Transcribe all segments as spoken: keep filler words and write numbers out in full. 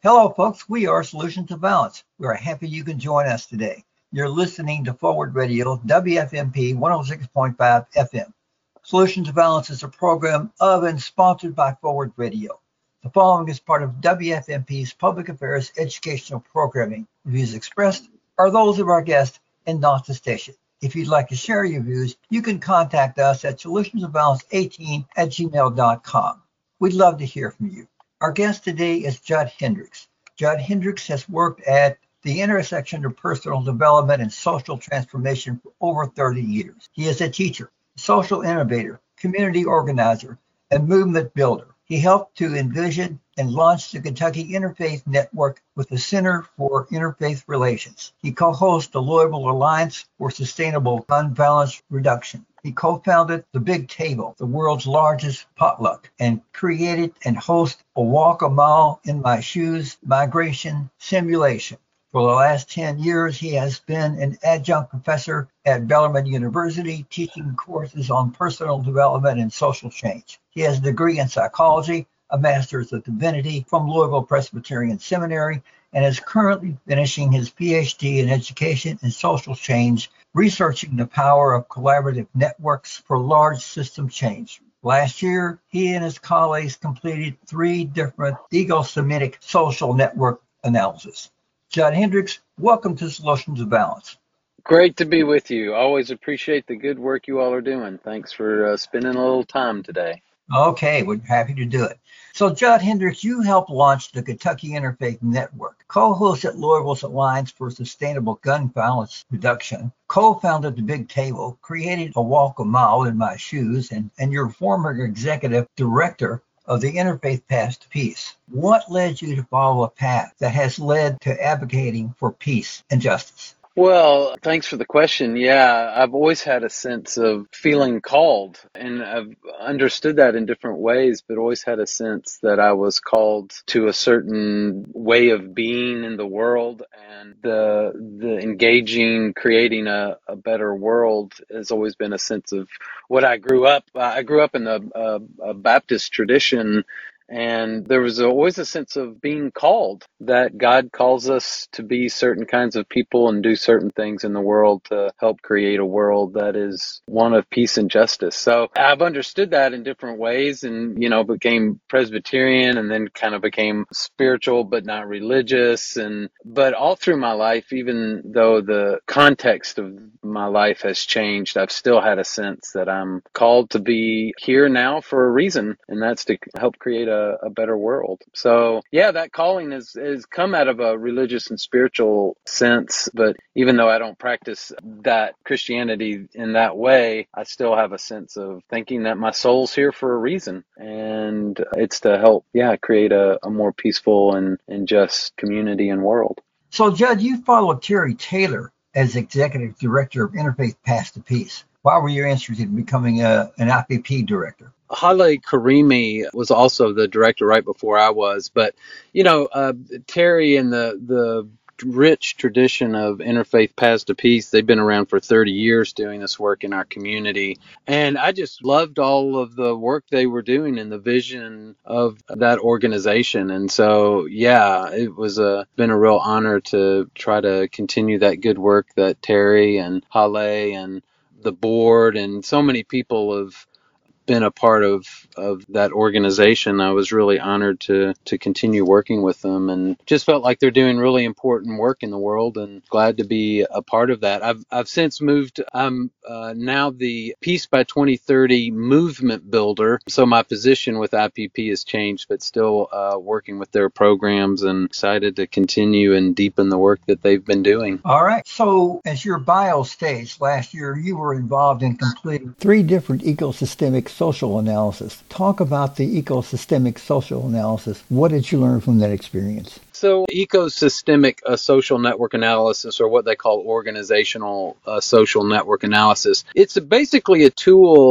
Hello, folks. We are Solutions to Balance. We are happy you can join us today. You're listening to Forward Radio, W F M P one oh six point five F M. Solutions to Balance is a program of and sponsored by Forward Radio. The following is part of W F M P's public affairs educational programming. Views expressed are those of our guests and not the station. If you'd like to share your views, you can contact us at solutions of balance eighteen at gmail dot com. We'd love to hear from you. Our guest today is Judd Hendricks. Judd Hendricks has worked at the intersection of personal development and social transformation for over thirty years. He is a teacher, social innovator, community organizer, and movement builder. He helped to envision and launch the Kentucky Interfaith Network with the Center for Interfaith Relations. He co-hosts the Louisville Alliance for Sustainable Gun Violence Reduction. He co-founded The Big Table, the world's largest potluck, and created and hosts a Walk a Mile in My Shoes migration simulation. For the last ten years, he has been an adjunct professor at Bellarmine University, teaching courses on personal development and social change. He has a degree in psychology, a master's of divinity from Louisville Presbyterian Seminary, and is currently finishing his P H D in education and social change, researching the power of collaborative networks for large system change. Last year, he and his colleagues completed three different ego-Semitic social network analysis. Judd Hendricks, welcome to Solutions of Balance. Great to be with you. Always appreciate the good work you all are doing. Thanks for uh, spending a little time today. Okay, we're happy to do it. So, Judd Hendricks, you helped launch the Kentucky Interfaith Network, co-host at Louisville's Alliance for Sustainable Gun Violence Reduction, co-founded The Big Table, created a Walk a Mile in My Shoes, and, and you're former executive director of the Interfaith Path to Peace. What led you to follow a path that has led to advocating for peace and justice? Well, thanks for the question. Yeah, I've always had a sense of feeling called, and I've understood that in different ways, but always had a sense that I was called to a certain way of being in the world, and the the engaging, creating a, a better world has always been a sense of what I grew up. I grew up in a, a, a Baptist tradition. And there was always a sense of being called, that God calls us to be certain kinds of people and do certain things in the world to help create a world that is one of peace and justice. So I've understood that in different ways, and, you know, became Presbyterian and then kind of became spiritual but not religious. And but all through my life, even though the context of my life has changed, I've still had a sense that I'm called to be here now for a reason, and that's to help create a A, a better world. So yeah, that calling has, has come out of a religious and spiritual sense, but even though I don't practice that Christianity in that way, I still have a sense of thinking that my soul's here for a reason, and it's to help, yeah, create a, a more peaceful and, and just community and world. So Judd, you followed Terry Taylor as Executive Director of Interfaith Path to Peace. Why were you interested in becoming a, an I P P director? Haleh Karimi was also the director right before I was, but, you know, uh, Terry and the, the rich tradition of Interfaith Paths to Peace, they've been around for thirty years doing this work in our community. And I just loved all of the work they were doing and the vision of that organization. And so, yeah, it was a, been a real honor to try to continue that good work that Terry and Haleh and the board and so many people have been a part of, of that organization. I was really honored to to continue working with them, and just felt like they're doing really important work in the world, and glad to be a part of that. I've I've since moved. I'm uh, now the Peace by twenty thirty movement builder. So my position with I P P has changed, but still uh, working with their programs, and excited to continue and deepen the work that they've been doing. All right. So as your bio states, last year you were involved in completing three different ecosystemic social analysis. Talk about the ecosystemic social analysis. What did you learn from that experience? So ecosystemic uh, social network analysis, or what they call organizational uh, social network analysis, it's basically a tool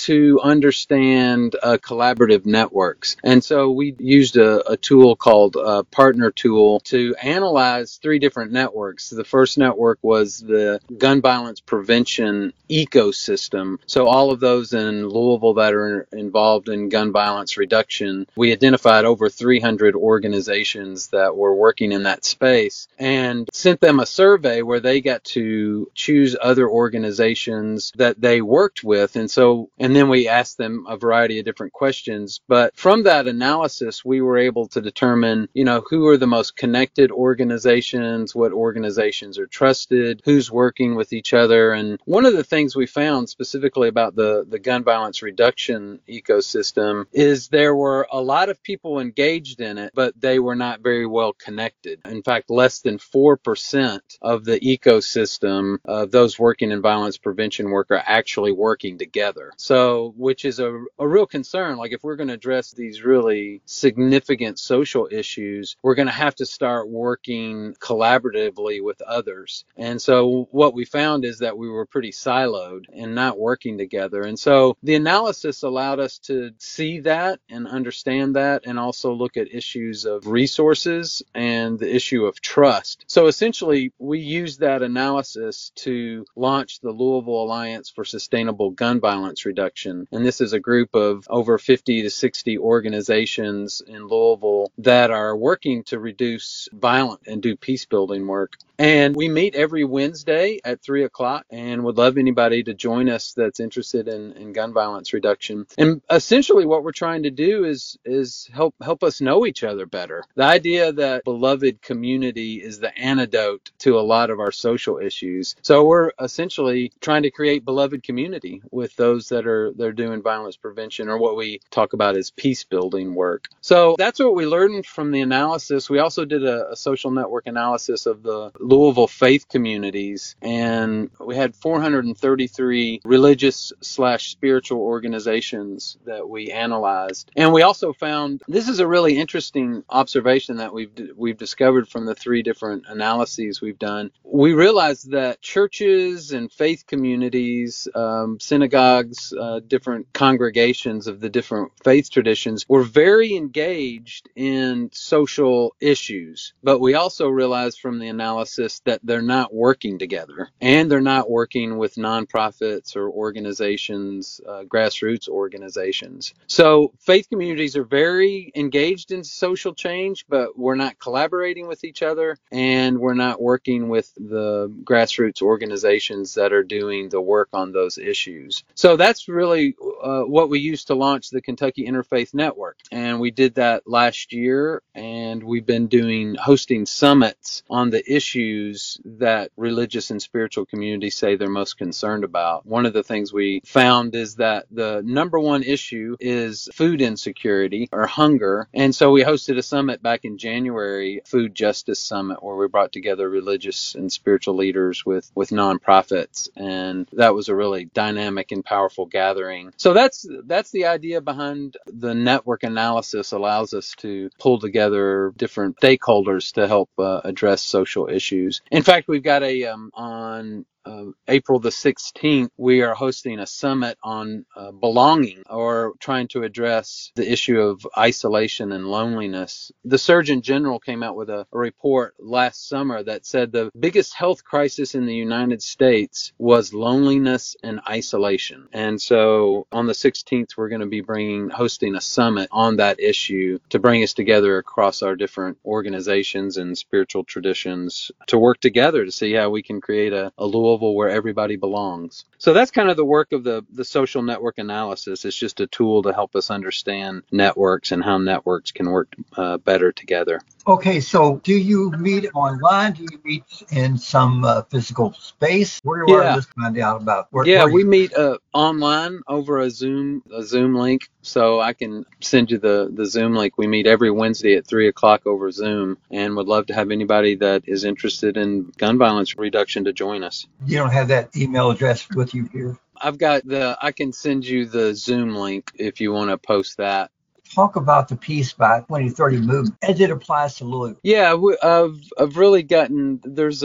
to understand uh, collaborative networks. And so we used a, a tool called uh, Partner Tool to analyze three different networks. The first network was the gun violence prevention ecosystem. So all of those in Louisville that are involved in gun violence reduction, we identified over three hundred organizations that were working in that space and sent them a survey where they got to choose other organizations that they worked with. And so, and then we asked them a variety of different questions. But from that analysis, we were able to determine, you know, who are the most connected organizations, what organizations are trusted, who's working with each other. And one of the things we found specifically about the, the gun violence reduction ecosystem is there were a lot of people engaged in it, but they were not very well connected. In fact, less than four percent of the ecosystem of those working in violence prevention work are actually working together. So, which is a, a real concern. Like if we're going to address these really significant social issues, we're going to have to start working collaboratively with others. And so what we found is that we were pretty siloed and not working together. And so the analysis allowed us to see that and understand that, and also look at issues of resources and the issue of trust. So essentially, we used that analysis to launch the Louisville Alliance for Sustainable Gun Violence Reduction. And this is a group of over fifty to sixty organizations in Louisville that are working to reduce violence and do peace building work. And we meet every Wednesday at three o'clock and would love anybody to join us that's interested in, in gun violence reduction. And essentially what we're trying to do is is help help us know each other better. The idea that beloved community is the antidote to a lot of our social issues. So we're essentially trying to create beloved community with those that are they're doing violence prevention, or what we talk about as peace building work. So that's what we learned from the analysis. We also did a, a social network analysis of the Louisville faith communities, and we had four hundred thirty-three religious slash spiritual organizations that we analyzed. And we also found, this is a really interesting observation that we've we've discovered from the three different analyses we've done. We realized that churches and faith communities, um, synagogues, uh, different congregations of the different faith traditions were very engaged in social issues. But we also realized from the analysis that they're not working together, and they're not working with nonprofits or organizations, uh, grassroots organizations. So faith communities are very engaged in social change, but we're not collaborating with each other, and we're not working with the grassroots organizations that are doing the work on those issues. So that's really uh, what we used to launch the Kentucky Interfaith Network. And we did that last year, and we've been doing hosting summits on the issues that religious and spiritual communities say they're most concerned about. One of the things we found is that the number one issue is food insecurity or hunger. And so we hosted a summit back in January, Food Justice Summit, where we brought together religious and spiritual leaders with, with nonprofits. And that was a really dynamic and powerful gathering. So that's that's the idea behind the network analysis. Allows us to pull together different stakeholders to help uh, address social issues. In fact, we've got a um, on uh, April the sixteenth, we are hosting a summit on uh, belonging, or trying to address the issue of isolation and loneliness. The Surgeon General came out with a, a report last summer that said the biggest health crisis in the United States was loneliness and isolation. And so on the sixteenth, we're going to be bringing hosting a summit on that issue to bring us together across our different organizations and spiritual traditions to work together to see how we can create a, a Louisville where everybody belongs. So that's kind of the work of the, the social network analysis. It's just a tool to help us understand networks and how networks can work uh, better together. Okay, so do you meet online? Do you meet in some uh, physical space? Where do Yeah. I just find out about? Where, Yeah, where we you- meet uh, online over a Zoom a Zoom link. So I can send you the, the Zoom link. We meet every Wednesday at three o'clock over Zoom, and would love to have anybody that is interested in gun violence reduction to join us. You don't have that email address with you here. I've got the, I can send you the Zoom link if you want to post that. Talk about the Peace by twenty thirty movement as it applies to Louisville. Yeah, we, I've I've really gotten, there's a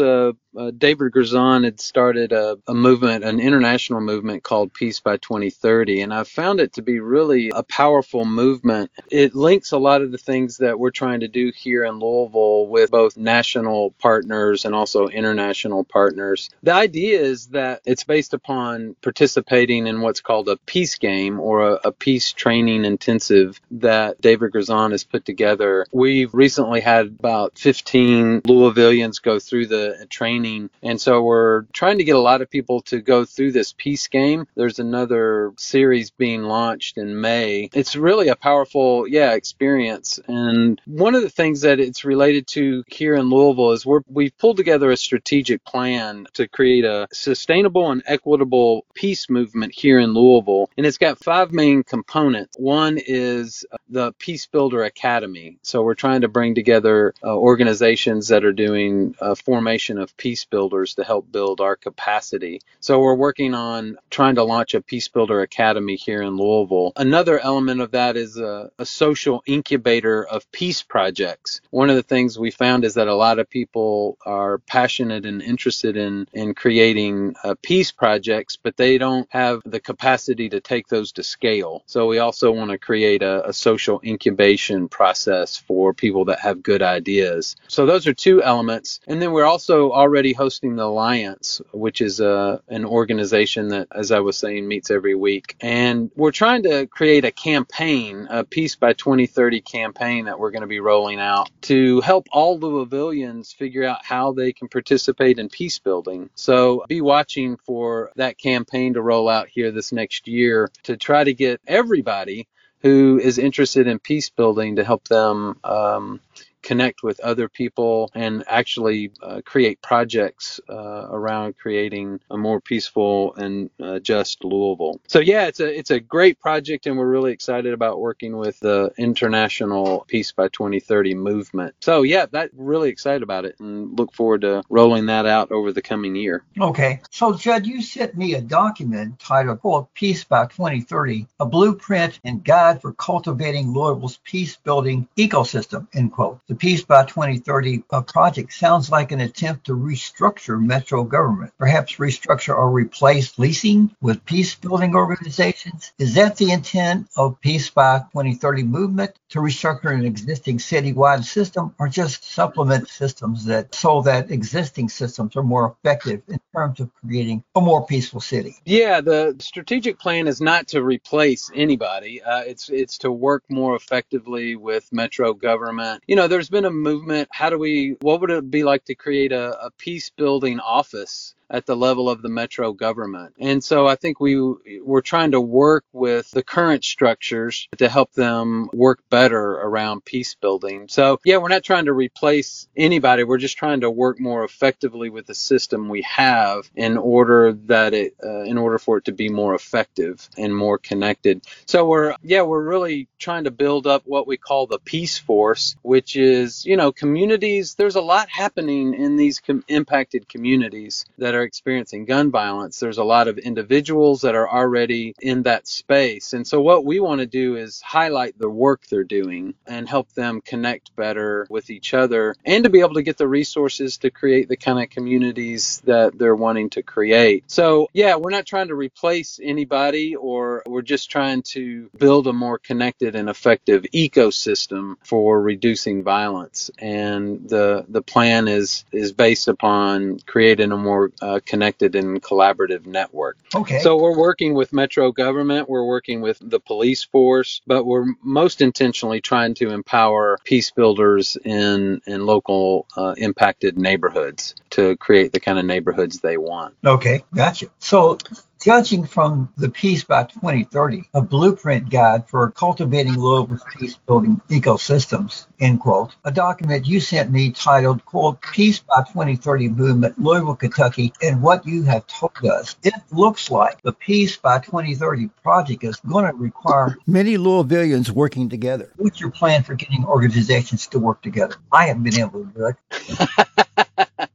uh, David Grazan had started a, a movement, an international movement called Peace by twenty thirty, and I found it to be really a powerful movement. It links a lot of the things that we're trying to do here in Louisville with both national partners and also international partners. The idea is that it's based upon participating in what's called a peace game or a, a peace training intensive that David Grazan has put together. We've recently had about fifteen Louisvillians go through the training, and so we're trying to get a lot of people to go through this peace game. There's another series being launched in May. It's really a powerful, yeah, experience. And one of the things that it's related to here in Louisville is we're, we've pulled together a strategic plan to create a sustainable and equitable peace movement here in Louisville. And it's got five main components. One is the Peace Builder Academy. So we're trying to bring together uh, organizations that are doing a formation of peace builders to help build our capacity. So we're working on trying to launch a Peace Builder Academy here in Louisville. Another element of that is a, a social incubator of peace projects. One of the things we found is that a lot of people are passionate and interested in, in creating uh, peace projects, but they don't have the capacity to take those to scale. So we also want to create a, a social incubation process for people that have good ideas. So those are two elements. And then we're also already hosting the Alliance, which is a, an organization that, as I was saying, meets every week. And we're trying to create a campaign, a Peace by twenty thirty campaign that we're going to be rolling out to help all Louisvillians figure out how they can participate in peace building. So be watching for that campaign to roll out here this next year to try to get everybody who is interested in peace building to help them um, connect with other people and actually uh, create projects uh, around creating a more peaceful and uh, just Louisville. So yeah, it's a it's a great project, and we're really excited about working with the International Peace by twenty thirty movement. So yeah, that really excited about it and look forward to rolling that out over the coming year. Okay. So Judd, you sent me a document titled quote, Peace by twenty thirty, a blueprint and guide for cultivating Louisville's peace building ecosystem, end quote. The Peace by twenty thirty uh, project sounds like an attempt to restructure metro government, perhaps restructure or replace leasing with peace building organizations. Is that the intent of Peace by twenty thirty movement, to restructure an existing citywide system, or just supplement systems that so that existing systems are more effective in terms of creating a more peaceful city? Yeah, the strategic plan is not to replace anybody. Uh, it's it's to work more effectively with metro government. You know, there's been a movement. How do we, what would it be like to create a, a peace building office at the level of the metro government? And so I think we we're trying to work with the current structures to help them work better around peace building. So yeah, we're not trying to replace anybody. We're just trying to work more effectively with the system we have in order that it uh, in order for it to be more effective and more connected. So we're yeah, we're really trying to build up what we call the Peace Force, which is, you know, communities. There's a lot happening in these com- impacted communities that are experiencing gun violence. There's a lot of individuals that are already in that space. And so what we want to do is highlight the work they're doing and help them connect better with each other and to be able to get the resources to create the kind of communities that they're wanting to create. So yeah, we're not trying to replace anybody, or we're just trying to build a more connected and effective ecosystem for reducing violence. And the the plan is is based upon creating a more uh, connected and collaborative network. Okay. So we're working with metro government, we're working with the police force, but we're most intentionally trying to empower peace builders in, in local uh, impacted neighborhoods to create the kind of neighborhoods they want. Okay, gotcha. So judging from the Peace by twenty thirty, a blueprint guide for cultivating Louisville's peace building ecosystems, end quote, a document you sent me titled, quote, Peace by twenty thirty Movement, Louisville, Kentucky, and what you have told us, it looks like the Peace by twenty thirty project is going to require many Louisvillians working together. What's your plan for getting organizations to work together? I haven't been able to do it.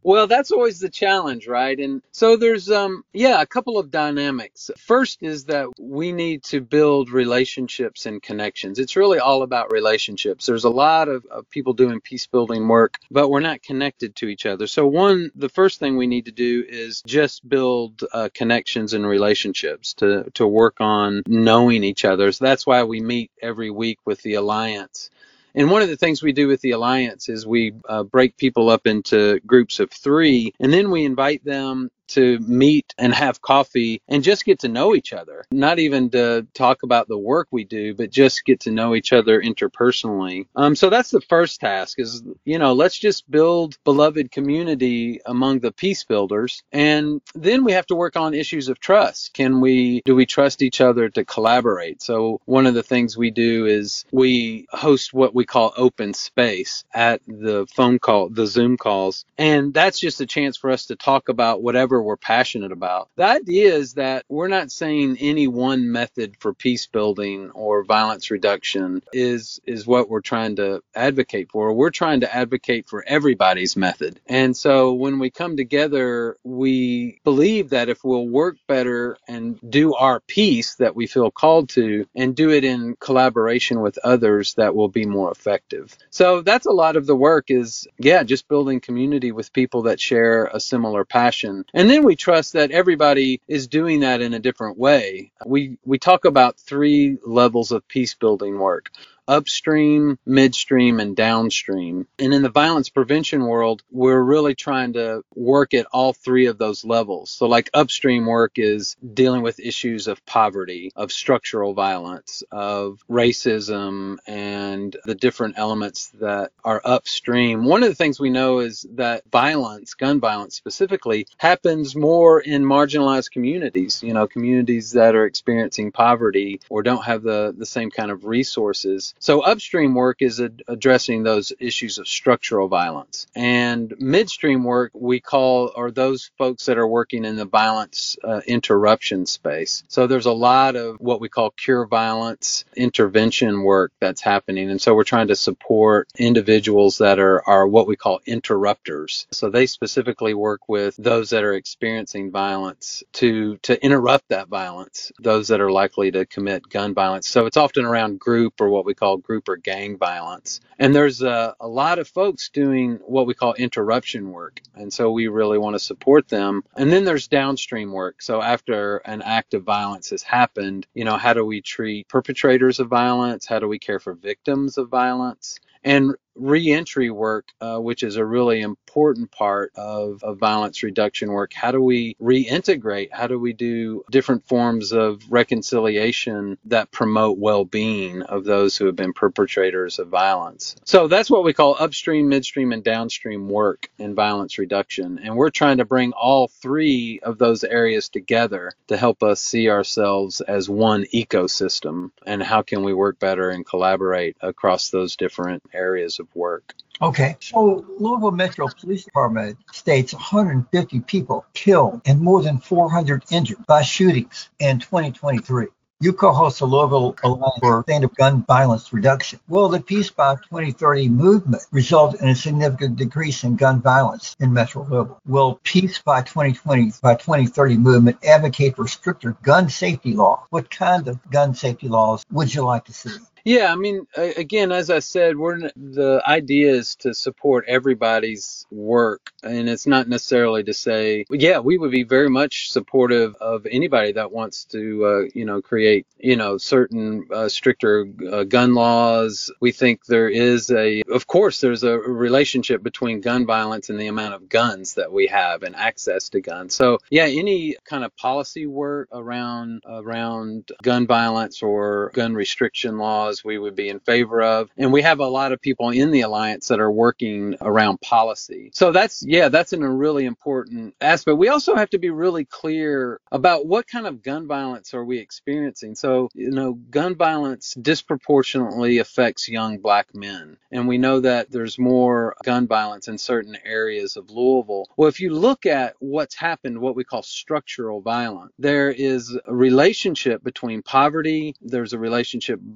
Well, that's always the challenge, right? And so there's, um, yeah, a couple of dynamics. First is that we need to build relationships and connections. It's really all about relationships. There's a lot of, of people doing peace building work, but we're not connected to each other. So one, the first thing we need to do is just build uh, connections and relationships to, to work on knowing each other. So that's why we meet every week with the Alliance. And one of the things we do with the Alliance is we uh, break people up into groups of three, and then we invite them to meet and have coffee and just get to know each other. Not even to talk about the work we do, but just get to know each other interpersonally. Um, so that's the first task is, you know, let's just build beloved community among the peace builders. And then we have to work on issues of trust. Can we, do we trust each other to collaborate? So one of the things we do is we host what we call open space at the phone call, the Zoom calls. And that's just a chance for us to talk about whatever we're passionate about. The idea is that we're not saying any one method for peace building or violence reduction is is what we're trying to advocate for. We're trying to advocate for everybody's method. And so when we come together, we believe that if we'll work better and do our piece that we feel called to and do it in collaboration with others, that will be more effective. So that's a lot of the work is, yeah, just building community with people that share a similar passion. And then we trust that everybody is doing that in a different way. We we talk about three levels of peace building work: upstream, midstream, and downstream. And in the violence prevention world, we're really trying to work at all three of those levels. So like upstream work is dealing with issues of poverty, of structural violence, of racism, and the different elements that are upstream. One of the things we know is that violence, gun violence specifically, happens more in marginalized communities, you know, communities that are experiencing poverty or don't have the, the same kind of resources. So upstream work is ad- addressing those issues of structural violence. And midstream work we call are those folks that are working in the violence uh, interruption space. So there's a lot of what we call cure violence intervention work that's happening. And so we're trying to support individuals that are, are what we call interrupters. So they specifically work with those that are experiencing violence to, to interrupt that violence, those that are likely to commit gun violence. So it's often around group or what we call group or gang violence. And there's a, a lot of folks doing what we call interruption work. And so we really want to support them. And then there's downstream work. So after an act of violence has happened, you know, how do we treat perpetrators of violence? How do we care for victims of violence? And reentry work, uh, which is a really important part of, of violence reduction work. How do we reintegrate? How do we do different forms of reconciliation that promote well-being of those who have been perpetrators of violence? So that's what we call upstream, midstream, and downstream work in violence reduction. And we're trying to bring all three of those areas together to help us see ourselves as one ecosystem. And how can we work better and collaborate across those different areas of work? Okay, so Louisville Metro Police Department states one hundred fifty people killed and more than four hundred injured by shootings in twenty twenty-three. You co-host the Louisville Alliance for Sustainable Gun Violence Reduction. Will the Peace by twenty thirty movement result in a significant decrease in gun violence in Metro Louisville? Will Peace by twenty twenty by twenty thirty movement advocate for stricter gun safety law? What kind of gun safety laws would you like to see? Yeah, I mean, again, as I said, we're the idea is to support everybody's work, and it's not necessarily to say, yeah, we would be very much supportive of anybody that wants to, uh, you know, create, you know, certain uh, stricter uh, gun laws. We think there is a, of course, there's a relationship between gun violence and the amount of guns that we have and access to guns. So, yeah, any kind of policy work around around gun violence or gun restriction laws, we would be in favor of. And we have a lot of people in the Alliance that are working around policy. So that's, yeah, that's a really important aspect. We also have to be really clear about what kind of gun violence are we experiencing. So, you know, gun violence disproportionately affects young Black men. And we know that there's more gun violence in certain areas of Louisville. Well, if you look at what's happened, what we call structural violence, there is a relationship between poverty, there's a relationship uh,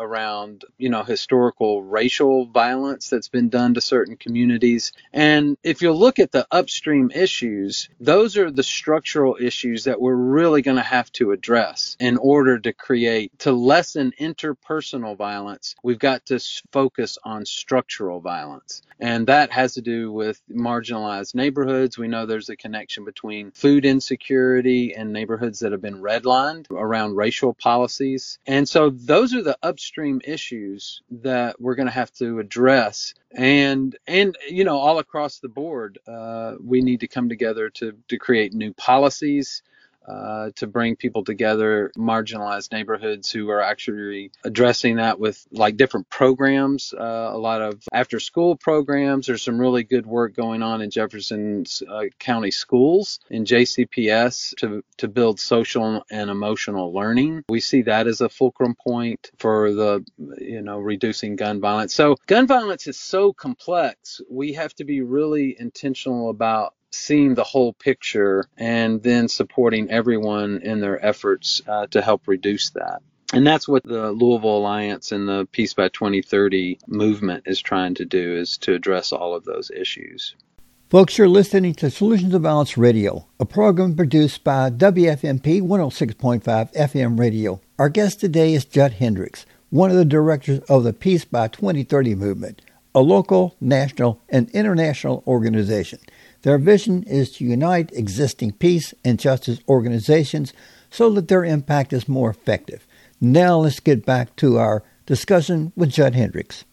around, you know, historical racial violence that's been done to certain communities. And if you look at the upstream issues, those are the structural issues that we're really going to have to address in order to create, to lessen interpersonal violence. We've got to focus on structural violence. And that has to do with marginalized neighborhoods. We know there's a connection between food insecurity and neighborhoods that have been redlined around racial policies. And so those are the upstream issues that we're going to have to address. And, and you know, all across the board, uh, we need to come together to, to create new policies, Uh, to bring people together, marginalized neighborhoods who are actually addressing that with like different programs, uh, a lot of after school programs. There's some really good work going on in Jefferson uh, County schools in J C P S to, to build social and emotional learning. We see that as a fulcrum point for the, you know, reducing gun violence. So gun violence is so complex. We have to be really intentional about seeing the whole picture and then supporting everyone in their efforts uh, to help reduce that. And that's what the Louisville Alliance and the Peace by twenty thirty movement is trying to do, is to address all of those issues. Folks, you're listening to Solutions to Violence Radio, a program produced by W F M P one oh six point five F M radio. Our guest today is Judd Hendricks, one of the directors of the Peace by twenty thirty movement, a local, national, and international organization. Their vision is to unite existing peace and justice organizations so that their impact is more effective. Now let's get back to our discussion with Judd Hendricks.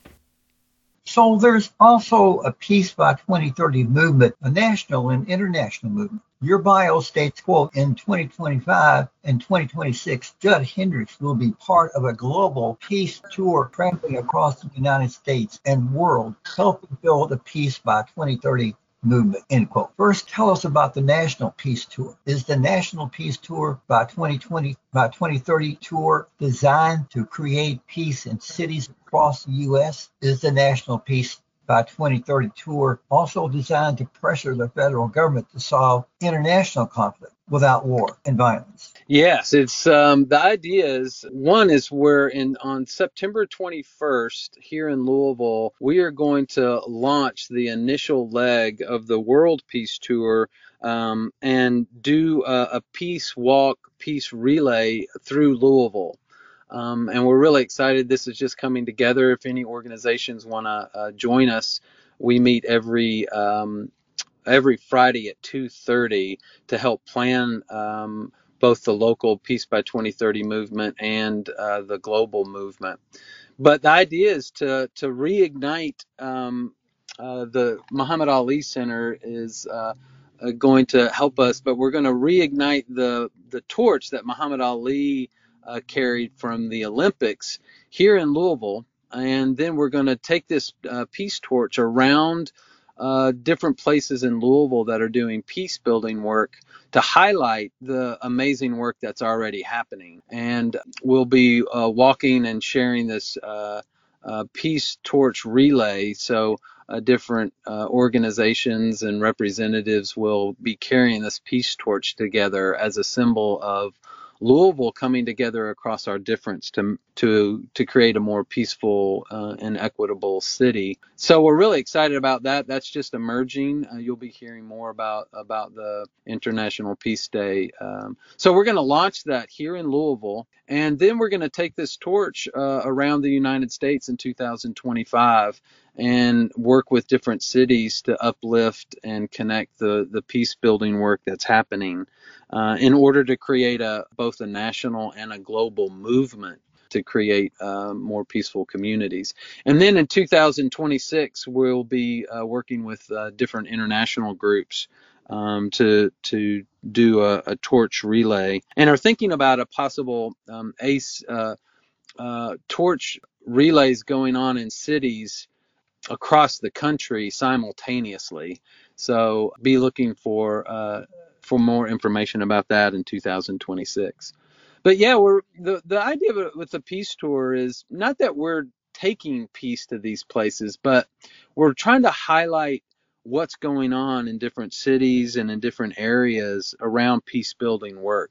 So there's also a Peace by twenty thirty movement, a national and international movement. Your bio states, quote, in twenty twenty-five and twenty twenty-six, Judd Hendricks will be part of a global peace tour traveling across the United States and world, helping build a Peace by twenty thirty movement, end quote. First, tell us about the National Peace Tour. Is the National Peace Tour by twenty twenty, by twenty thirty tour designed to create peace in cities across the U S? Is the National Peace by twenty thirty tour also designed to pressure the federal government to solve international conflict without war and violence? Yes, it's um, the idea is, one is we're in on September twenty-first here in Louisville, we are going to launch the initial leg of the World Peace Tour um, and do a, a peace walk, peace relay through Louisville. Um, and we're really excited. This is just coming together. If any organizations want to uh, join us, we meet every um, every Friday at two thirty to help plan um, both the local Peace by twenty thirty movement and uh, the global movement. But the idea is to to reignite um, uh, the Muhammad Ali Center is uh, uh, going to help us, but we're going to reignite the the torch that Muhammad Ali uh, carried from the Olympics here in Louisville, and then we're going to take this uh, peace torch around Uh, different places in Louisville that are doing peace building work to highlight the amazing work that's already happening. And we'll be uh, walking and sharing this uh, uh, peace torch relay. So uh, different uh, organizations and representatives will be carrying this peace torch together as a symbol of Louisville coming together across our difference to to to create a more peaceful uh, and equitable city. So we're really excited about that. That's just emerging. Uh, you'll be hearing more about about the International Peace Day. Um, so we're going to launch that here in Louisville, and then we're going to take this torch uh, around the United States in two thousand twenty-five and work with different cities to uplift and connect the the peace building work that's happening. Uh, in order to create a both a national and a global movement to create uh, more peaceful communities. And then in two thousand twenty-six, we'll be uh, working with uh, different international groups um, to to do a, a torch relay, and are thinking about a possible um, ACE uh, uh, torch relays going on in cities across the country simultaneously. So be looking for uh, for more information about that in two thousand twenty-six. But yeah, we're the the idea of it with the peace tour is not that we're taking peace to these places, but we're trying to highlight what's going on in different cities and in different areas around peace building work.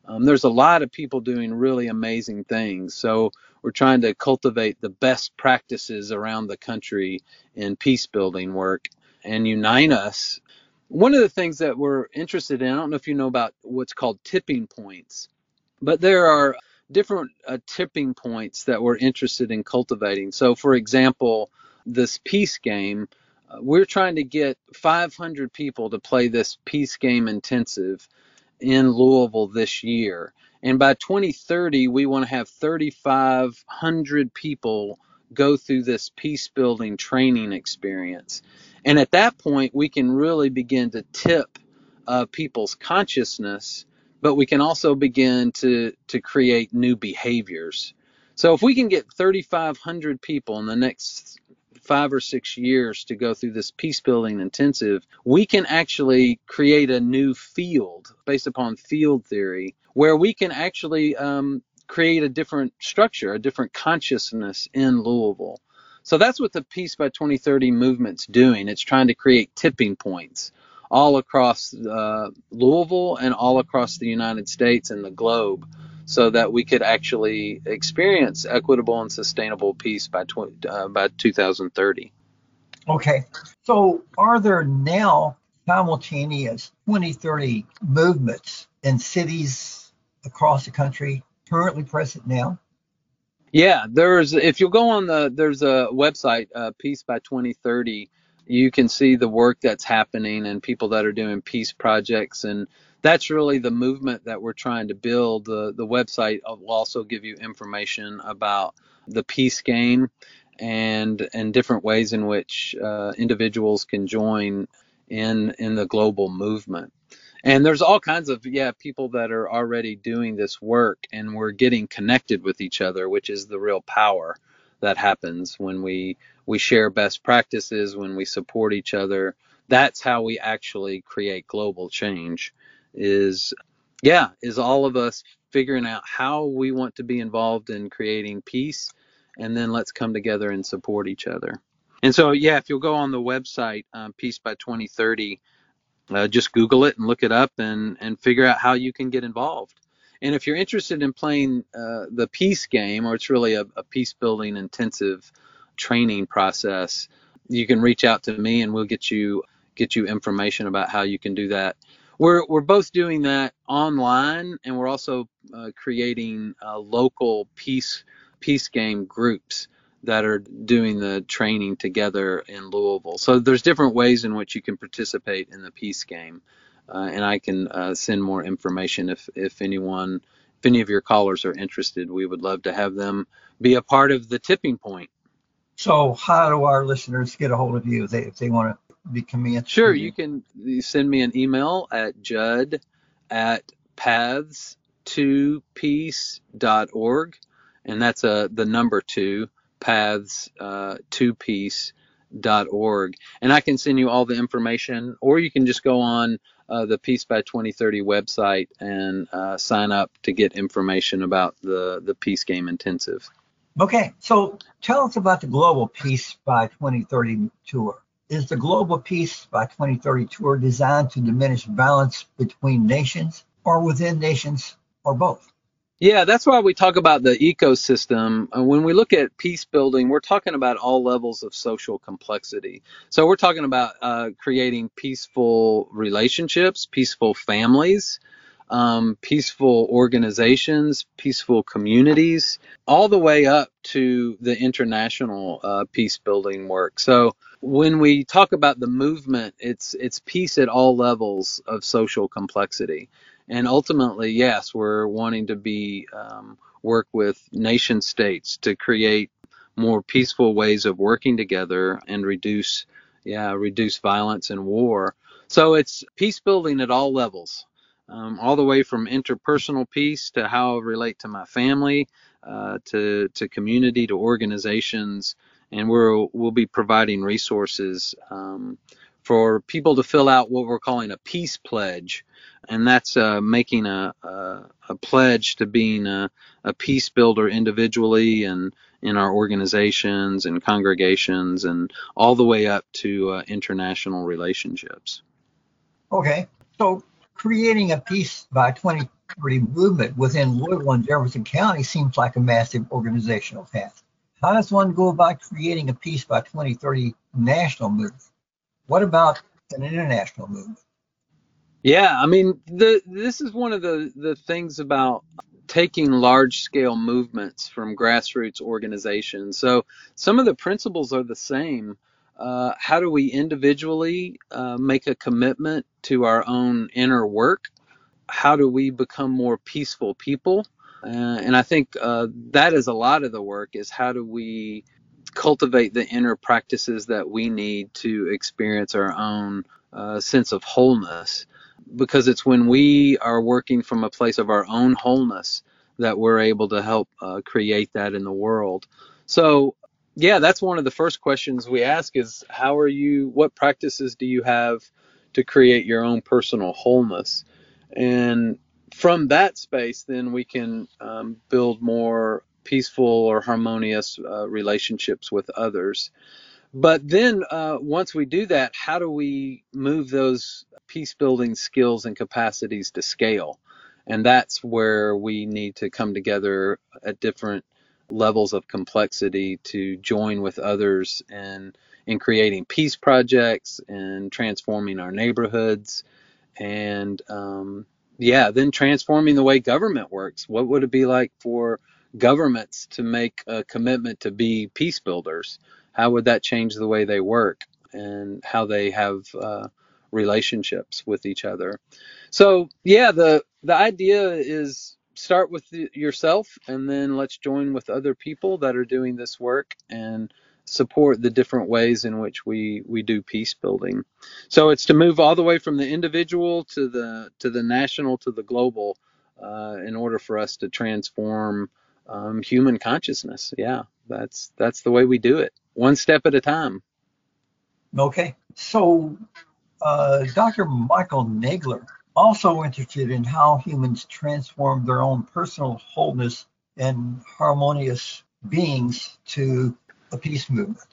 Um, there's a lot of people doing really amazing things. So we're trying to cultivate the best practices around the country in peace building work and unite us. One of the things that we're interested in, I don't know if you know about what's called tipping points, but there are different uh, tipping points that we're interested in cultivating. So, for example, this peace game, uh, we're trying to get five hundred people to play this peace game intensive in Louisville this year. And by twenty thirty, we want to have thirty-five hundred people go through this peace building training experience. And at that point, we can really begin to tip uh, people's consciousness, but we can also begin to, to create new behaviors. So if we can get thirty-five hundred people in the next five or six years to go through this peace building intensive, we can actually create a new field based upon field theory where we can actually um, create a different structure, a different consciousness in Louisville. So that's what the Peace by twenty thirty movement's doing. It's trying to create tipping points all across uh, Louisville and all across the United States and the globe, so that we could actually experience equitable and sustainable peace by tw- uh, by two thousand thirty. Okay. So are there now simultaneous twenty thirty movements in cities across the country currently present now? Yeah, there's if you go on the there's a website, uh, Peace by twenty thirty. You can see the work that's happening and people that are doing peace projects, and that's really the movement that we're trying to build. The the website will also give you information about the peace game and and different ways in which uh, individuals can join in in the global movement. And there's all kinds of, yeah, people that are already doing this work, and we're getting connected with each other, which is the real power that happens when we we share best practices, when we support each other. That's how we actually create global change. Is yeah, is all of us figuring out how we want to be involved in creating peace, and then let's come together and support each other. And so, yeah, if you'll go on the website, um, Peace by twenty thirty, uh, just Google it and look it up and, and figure out how you can get involved. And if you're interested in playing uh, the peace game, or it's really a, a peace building intensive training process, you can reach out to me and we'll get you get you information about how you can do that. We're we're both doing that online, and we're also uh, creating uh, local peace peace game groups that are doing the training together in Louisville. So there's different ways in which you can participate in the peace game, uh, and I can uh, send more information if if anyone, if any of your callers are interested. We would love to have them be a part of the tipping point. So how do our listeners get a hold of you if they, if they want to become interested? Sure, you can send me an email at judd at paths to peace dot org, and that's a the number two, paths uh, to peace dot org. And I can send you all the information, or you can just go on uh, the Peace by twenty thirty website and uh, sign up to get information about the, the Peace Game Intensive. Okay, so tell us about the Global Peace by twenty thirty tour. Is the Global Peace by twenty thirty tour designed to diminish violence between nations or within nations, or both? Yeah, that's why we talk about the ecosystem. Uh, when we look at peace building, we're talking about all levels of social complexity. So we're talking about uh, creating peaceful relationships, peaceful families, um, peaceful organizations, peaceful communities, all the way up to the international uh, peace building work. So when we talk about the movement, it's it's peace at all levels of social complexity. And ultimately, yes, we're wanting to be um, work with nation states to create more peaceful ways of working together and reduce, yeah, reduce violence and war. So it's peace building at all levels, um, all the way from interpersonal peace to how I relate to my family, uh, to to community, to organizations, and we're we'll be providing resources um, for people to fill out what we're calling a peace pledge. And that's uh, making a, a, a pledge to being a, a peace builder individually and in our organizations and congregations, and all the way up to uh, international relationships. Okay, so creating a Peace by twenty poverty movement within Louisville and Jefferson County seems like a massive organizational task. How does one go about creating a Peace by twenty thirty national movement? What about an international movement? Yeah, I mean, the this is one of the the things about taking large scale movements from grassroots organizations. So some of the principles are the same. Uh, how do we individually uh, make a commitment to our own inner work? How do we become more peaceful people? Uh, and I think uh, that is a lot of the work is how do we cultivate the inner practices that we need to experience our own uh, sense of wholeness. Because it's when we are working from a place of our own wholeness that we're able to help uh, create that in the world. So, yeah, that's one of the first questions we ask is how are you, what practices do you have to create your own personal wholeness? And from that space, then we can um, build more peaceful or harmonious uh, relationships with others. But then uh, once we do that, how do we move those peace building skills and capacities to scale? And that's where we need to come together at different levels of complexity to join with others in, in creating peace projects and transforming our neighborhoods and um, yeah, then transforming the way government works. What would it be like for governments to make a commitment to be peace builders? How would that change the way they work and how they have uh, relationships with each other? So yeah, the the idea is start with the, yourself, and then let's join with other people that are doing this work and support the different ways in which we we do peace building. So it's to move all the way from the individual to the to the national to the global uh, in order for us to transform um, human consciousness. Yeah, that's that's the way we do it, one step at a time. Okay, so uh, Doctor Michael Nagler also interested in how humans transform their own personal wholeness and harmonious beings to a peace movement.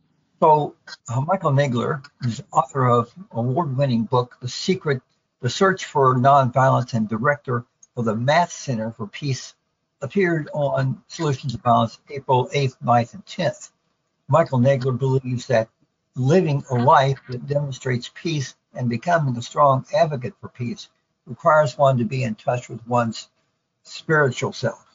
So uh, Michael Nagler is author of award-winning book, The Secret, The Search for Nonviolence, and director of the Math Center for Peace, appeared on Solutions to Violence April eighth, ninth, and tenth. Michael Nagler believes that living a life that demonstrates peace and becoming a strong advocate for peace requires one to be in touch with one's spiritual self.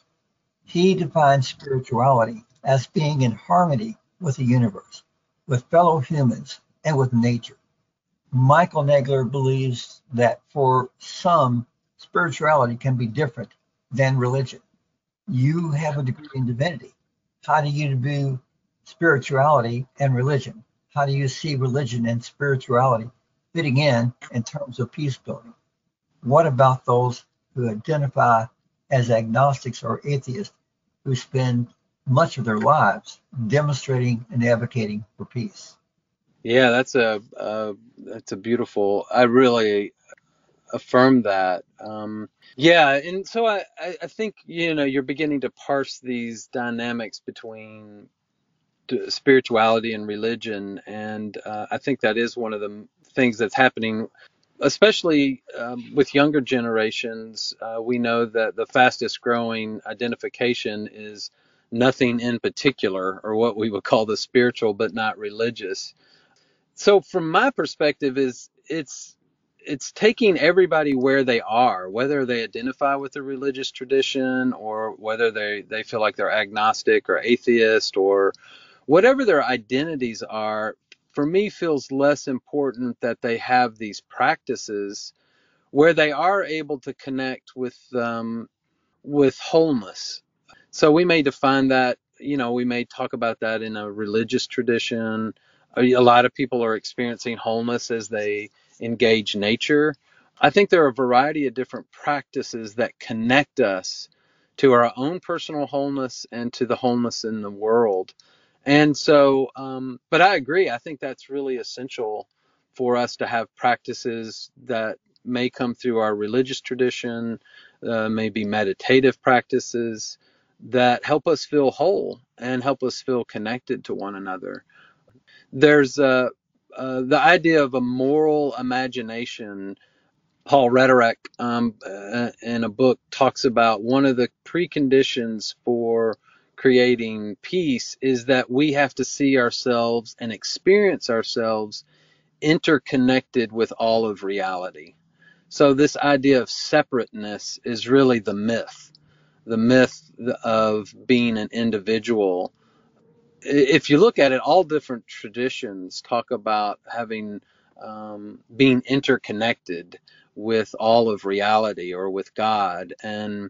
He defines spirituality as being in harmony with the universe, with fellow humans, and with nature. Michael Nagler believes that for some, spirituality can be different than religion. You have a degree in divinity. How do you view spirituality and religion? How do you see religion and spirituality fitting in in terms of peace building? What about those who identify as agnostics or atheists who spend much of their lives demonstrating and advocating for peace? Yeah, that's a uh, that's a beautiful. I really affirm that. Um, yeah, and so I, I I think you know you're beginning to parse these dynamics between d- spirituality and religion, and uh, I think that is one of the things that's happening, especially um, with younger generations. Uh, we know that the fastest growing identification is nothing in particular, or what we would call the spiritual but not religious. So from my perspective is it's it's taking everybody where they are, whether they identify with a religious tradition or whether they, they feel like they're agnostic or atheist or whatever their identities are, for me feels less important that they have these practices where they are able to connect with um, with wholeness. So we may define that, you know, we may talk about that in a religious tradition. A lot of people are experiencing wholeness as they engage nature. I think there are a variety of different practices that connect us to our own personal wholeness and to the wholeness in the world. And so, um, but I agree. I think that's really essential for us to have practices that may come through our religious tradition, uh, maybe meditative practices that help us feel whole and help us feel connected to one another. There's uh, uh, the idea of a moral imagination Paul Rhetoric, um, uh, in a book, talks about one of the preconditions for creating peace is that we have to see ourselves and experience ourselves interconnected with all of reality. So this idea of separateness is really the myth, the myth of being an individual. If you look at it, all different traditions talk about having um, being interconnected with all of reality or with God. And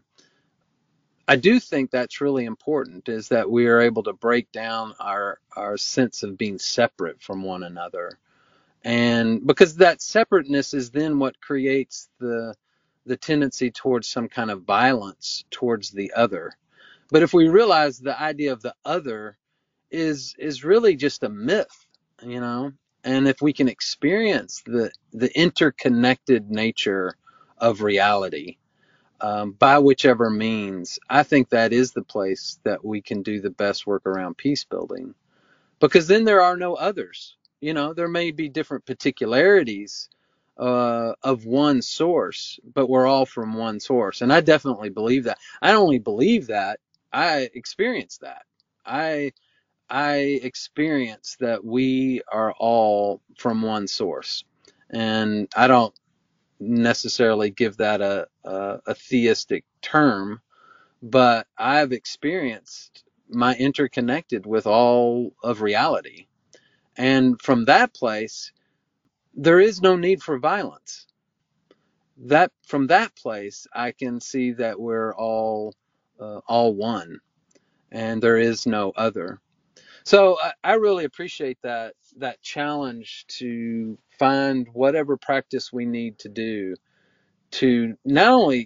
I do think that's really important, is that we are able to break down our our sense of being separate from one another. And because that separateness is then what creates the the tendency towards some kind of violence towards the other. But if we realize the idea of the other is is really just a myth, you know, and if we can experience the the interconnected nature of reality, um, by whichever means, I think that is the place that we can do the best work around peace building, because then there are no others. You know, there may be different particularities uh, of one source, but we're all from one source. And I definitely believe that. I don't only believe that, I experience that. I I experience that we are all from one source. And I don't necessarily give that a, a, a theistic term, but I've experienced my interconnected with all of reality. And from that place, there is no need for violence. That from that place, I can see that we're all uh, all one, and there is no other. So I, I really appreciate that that challenge to find whatever practice we need to do to not only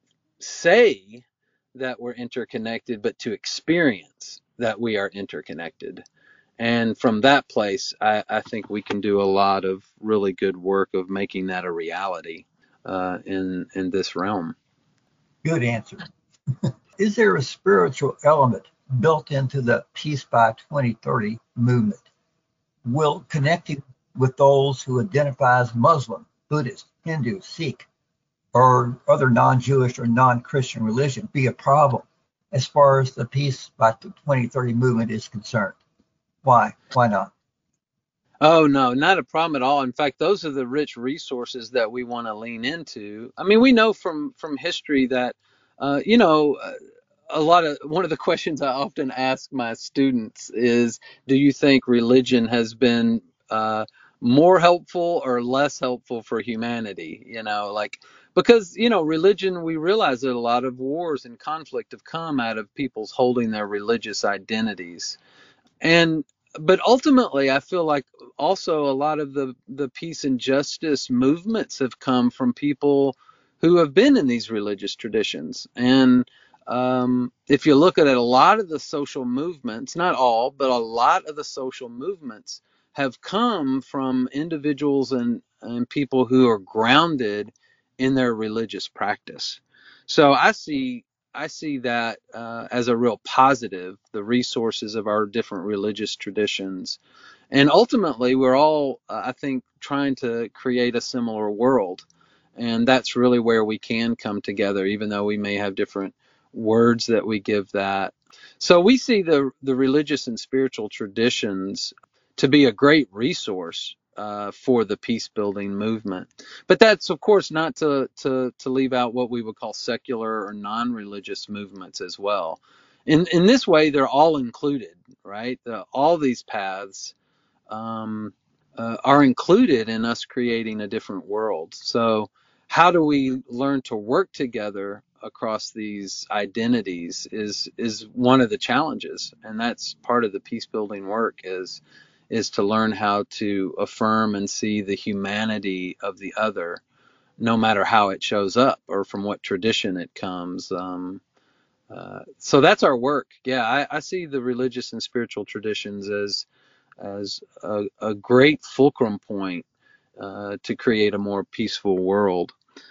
say that we're interconnected, but to experience that we are interconnected. And from that place, I, I think we can do a lot of really good work of making that a reality uh, in in this realm. Good answer. Is there a spiritual element built into the Peace by twenty thirty movement? Will connecting with those who identify as Muslim, Buddhist, Hindu, Sikh, or other non-Jewish or non-Christian religion be a problem as far as the Peace by twenty thirty movement is concerned? Why? Why not? Oh, no, not a problem at all. In fact, those are the rich resources that we want to lean into. I mean, we know from from history that, uh, you know, uh, a lot of one of the questions I often ask my students is, do you think religion has been uh, more helpful or less helpful for humanity? You know, like, because, you know, religion, we realize that a lot of wars and conflict have come out of people's holding their religious identities. And but ultimately, I feel like also a lot of the the peace and justice movements have come from people who have been in these religious traditions. And um, if you look at it, a lot of the social movements, not all, but a lot of the social movements have come from individuals and, and people who are grounded in their religious practice. So I see I see that uh, as a real positive, the resources of our different religious traditions. And ultimately, we're all, uh, I think, trying to create a similar world. And that's really where we can come together, even though we may have different words that we give that. So we see the, the religious and spiritual traditions to be a great resource uh, for the peace building movement. But that's, of course, not to, to, to leave out what we would call secular or non-religious movements as well. In, in this way, they're all included, right? The, all these paths um, uh, are included in us creating a different world. So how do we learn to work together across these identities is is one of the challenges, and that's part of the peace building work is is to learn how to affirm and see the humanity of the other, no matter how it shows up or from what tradition it comes. Um, uh, so that's our work. Yeah, I, I see the religious and spiritual traditions as as a, a great fulcrum point uh, to create a more peaceful world.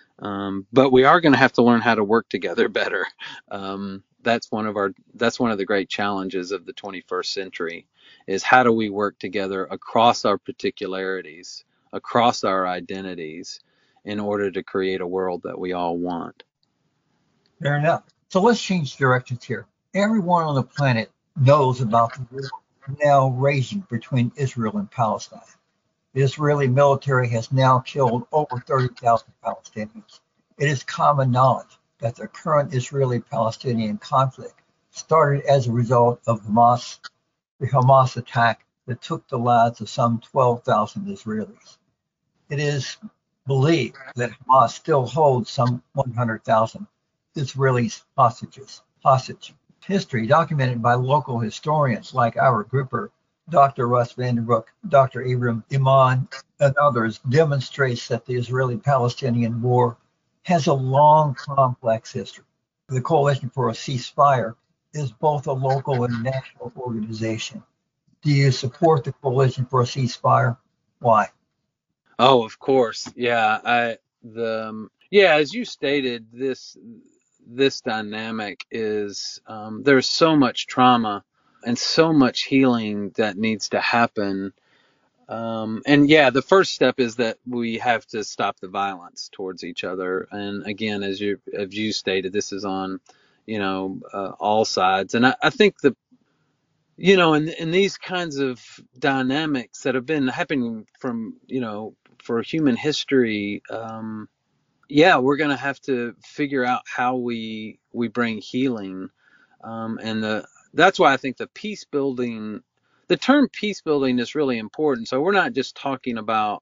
Um, but we are going to have to learn how to work together better. Um, that's one of our that's one of the great challenges of the twenty-first century is how do we work together across our particularities, across our identities, in order to create a world that we all want. Fair enough. So let's change directions here. Everyone on the planet knows about the war now raging between Israel and Palestine. The Israeli military has now killed over thirty thousand Palestinians. It is common knowledge that the current Israeli-Palestinian conflict started as a result of Hamas, the Hamas attack that took the lives of some twelve thousand Israelis. It is believed that Hamas still holds some one hundred thousand Israelis hostages. Hostage. History documented by local historians like our grouper, Doctor Russ Vanderbroek, Doctor Ibrahim Iman, and others demonstrates that the Israeli-Palestinian war has a long, complex history. The Coalition for a Ceasefire is both a local and national organization. Do you support the Coalition for a Ceasefire? Why? Oh, of course. Yeah, I the um, yeah, as you stated, this this dynamic is um, there's so much trauma and so much healing that needs to happen. Um, and yeah, the first step is that we have to stop the violence towards each other. And again, as you as you stated, this is on, you know, uh, all sides. And I, I think the, you know, in in these kinds of dynamics that have been happening from, you know, for human history, um, yeah, we're going to have to figure out how we we bring healing, um, and the that's why I think the peace building, the term peace building is really important. So we're not just talking about,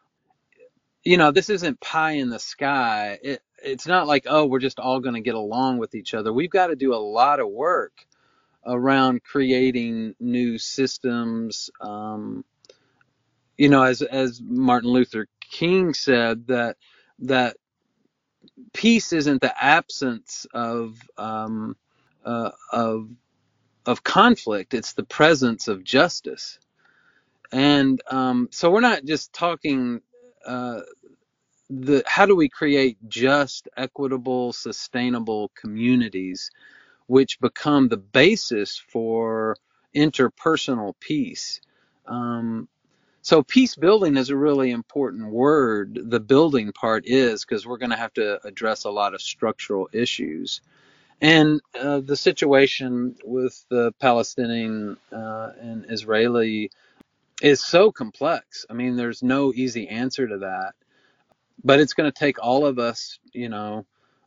you know, this isn't pie in the sky. It it's not like, oh, we're just all going to get along with each other. We've got to do a lot of work around creating new systems. Um, you know, as as Martin Luther King said, that that peace isn't the absence of um, uh, of of conflict; it's the presence of justice. And um, so we're not just talking uh, the how do we create just, equitable, sustainable communities, which become the basis for interpersonal peace. Um, so peace building is a really important word. The building part is because we're going to have to address a lot of structural issues. And uh, the situation with the Palestinian uh, and Israeli is so complex. I mean, there's no easy answer to that, but it's going to take all of us, you know,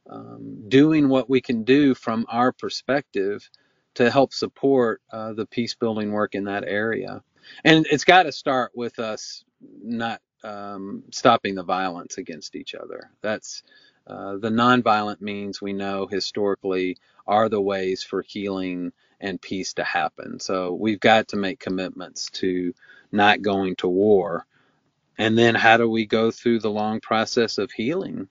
um, doing what we can do from our perspective to help support uh, the peace building work in that area. And it's got to start with us not um, stopping the violence against each other. That's uh, the nonviolent means we know historically are the ways for healing and peace to happen. So we've got to make commitments to not going to war. And then how do we go through the long process of healing?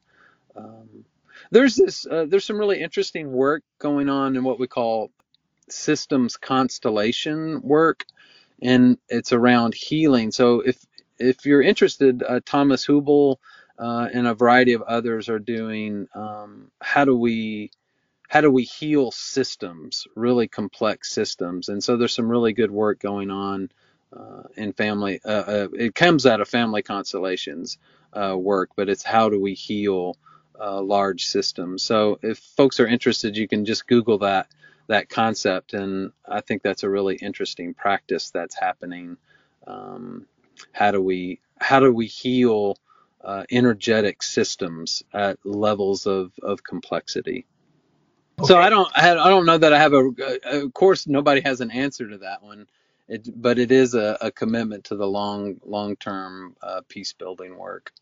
Um, there's this, uh, there's some really interesting work going on in what we call systems constellation work, and it's around healing. So if if you're interested, uh, Thomas Hubel uh, and a variety of others are doing um, how do we how do we heal systems, really complex systems. And so there's some really good work going on uh, in family. Uh, uh, it comes out of family constellations uh, work, but it's how do we heal uh, large systems. So if folks are interested, you can just Google that that concept, and I think that's a really interesting practice that's happening. Um, how do we how do we heal uh, energetic systems at levels of, of complexity? So Okay. I don't I don't know that I have a, of course nobody has an answer to that one, it, but it is a, a commitment to the long long term uh, peace building work.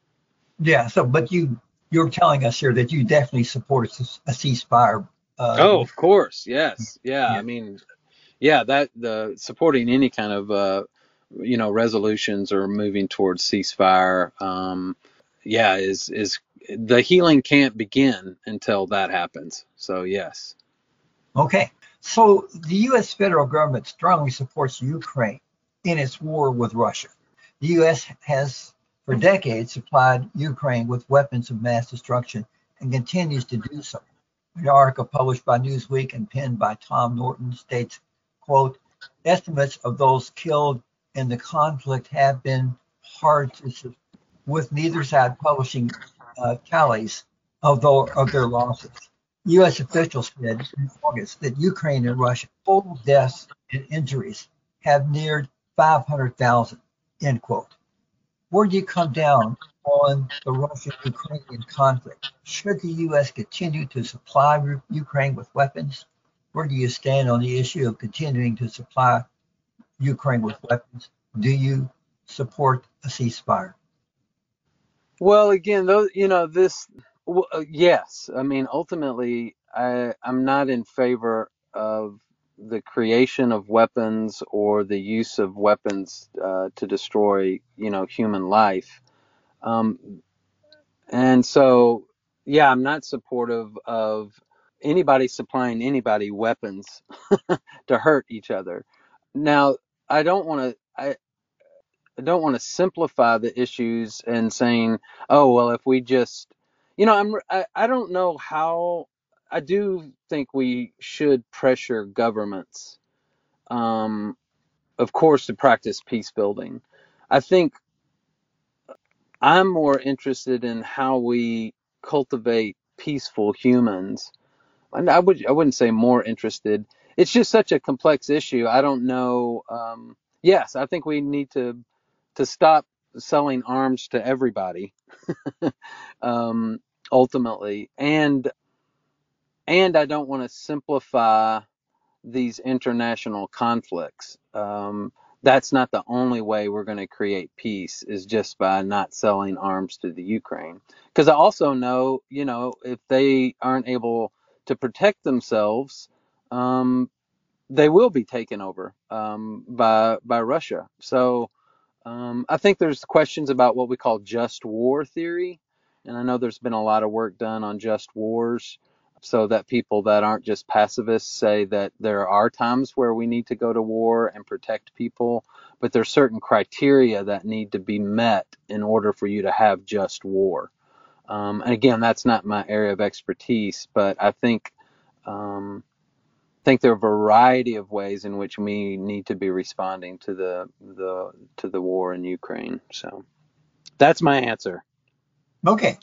Yeah. So, but you you're telling us here that you definitely support a ceasefire. Uh, Oh, of course, yes, yeah. I yeah. mean, yeah, that the supporting any kind of uh, you know resolutions or moving towards ceasefire, um, yeah, is is the healing can't begin until that happens. So yes. Okay. So the U S federal government strongly supports Ukraine in its war with Russia. The U S has for decades supplied Ukraine with weapons of mass destruction and continues to do so. An article published by Newsweek and penned by Tom Norton states, quote, estimates of those killed in the conflict have been hard to with neither side publishing uh, tallies of, the, of their losses. U S officials said in August that Ukraine and Russia total deaths and injuries have neared five hundred thousand, end quote. Where do you come down on the Russian-Ukrainian conflict? Should the U S continue to supply Ukraine with weapons? Where do you stand on the issue of continuing to supply Ukraine with weapons? Do you support a ceasefire? Well, again, though, you know, this, w- uh, yes. I mean, ultimately, I, I'm not in favor of the creation of weapons or the use of weapons uh, to destroy, you know, human life. Um, and so, yeah, I'm not supportive of anybody supplying anybody weapons to hurt each other. Now, I don't want to. I, I don't want to simplify the issues and saying, oh, well, if we just, you know, I'm, I, I don't know how, I do think we should pressure governments, um, of course, to practice peace building. I think I'm more interested in how we cultivate peaceful humans. And I would, I wouldn't say more interested. It's just such a complex issue. I don't know. Um, yes, I think we need to to stop selling arms to everybody, um, ultimately. And and I don't want to simplify these international conflicts. Um, that's not the only way we're going to create peace, is just by not selling arms to the Ukraine. Because I also know, you know, if they aren't able to protect themselves, um, they will be taken over um, by by Russia. So um, I think there's questions about what we call just war theory, and I know there's been a lot of work done on just wars, so that people that aren't just pacifists say that there are times where we need to go to war and protect people, but there's certain criteria that need to be met in order for you to have just war. Um, and again, that's not my area of expertise, but I think um, think there are a variety of ways in which we need to be responding to the the to the war in Ukraine. So that's my answer. Okay.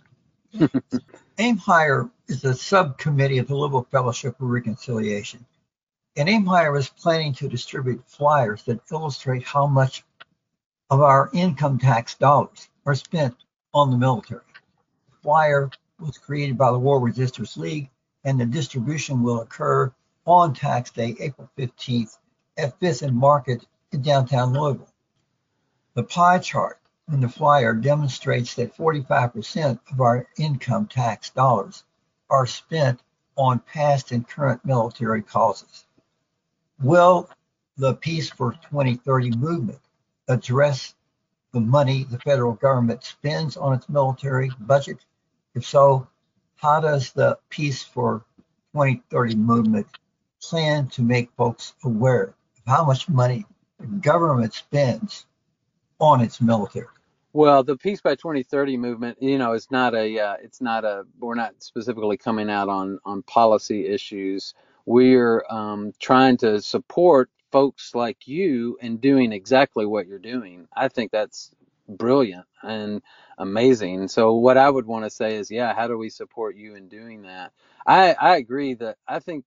Aim Higher is a subcommittee of the Liberal Fellowship of Reconciliation. And Aim Higher is planning to distribute flyers that illustrate how much of our income tax dollars are spent on the military. The flyer was created by the War Resisters League, and the distribution will occur on tax day, April fifteenth, at Fifth and Market in downtown Louisville. The pie chart in the flyer demonstrates that forty-five percent of our income tax dollars are spent on past and current military causes. Will the Peace for twenty thirty movement address the money the federal government spends on its military budget? If so, how does the Peace for twenty thirty movement plan to make folks aware of how much money the government spends on its military? Well, the Peace by twenty thirty movement, you know, is not a, uh, it's not a, we're not specifically coming out on on policy issues. We're um, trying to support folks like you in doing exactly what you're doing. I think that's brilliant and amazing. So what I would want to say is, yeah, how do we support you in doing that? I I agree that I think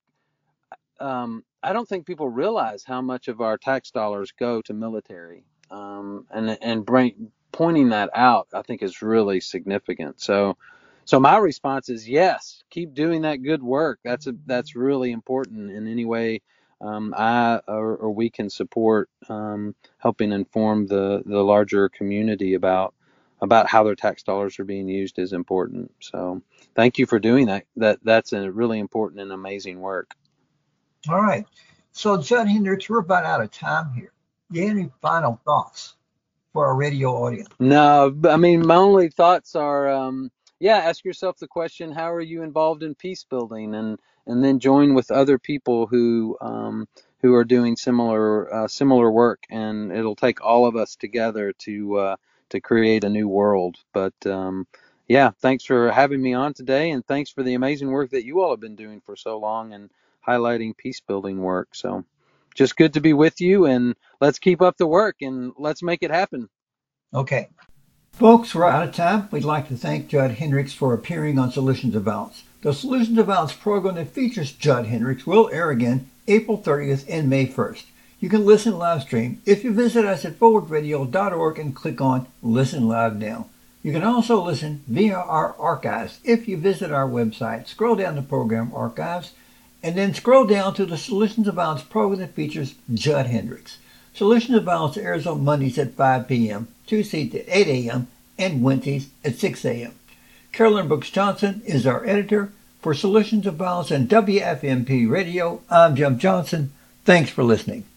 um, I don't think people realize how much of our tax dollars go to military, um, and and bring, pointing that out, I think, is really significant. So, so my response is yes, keep doing that good work. That's a, that's really important in any way um, I or, or we can support, um, helping inform the the larger community about about how their tax dollars are being used is important. So, thank you for doing that. That that's a really important and amazing work. All right. So, Judd Hendricks, we're about out of time here. Do you have any final thoughts for our radio audience? No, I mean, my only thoughts are, um, yeah, ask yourself the question, how are you involved in peace building, and and then join with other people who um, who are doing similar uh, similar work, and it'll take all of us together to uh, to create a new world. But um, yeah, thanks for having me on today, and thanks for the amazing work that you all have been doing for so long and highlighting peace building work. So just good to be with you, and let's keep up the work and let's make it happen. Okay. Folks, we're out of time. We'd like to thank Judd Hendricks for appearing on Solutions to Balance. The Solutions to Balance program that features Judd Hendricks will air again April thirtieth and May first. You can listen live stream if you visit us at forward radio dot org and click on Listen Live Now. You can also listen via our archives if you visit our website, scroll down to Program Archives, and then scroll down to the Solutions to Balance program that features Judd Hendricks. Solutions to Balance airs on Mondays at five p.m., Tuesdays at eight a.m., and Wednesdays at six a.m. Carolyn Brooks Johnson is our editor. For Solutions to Balance and W F M P Radio, I'm Jim Johnson. Thanks for listening.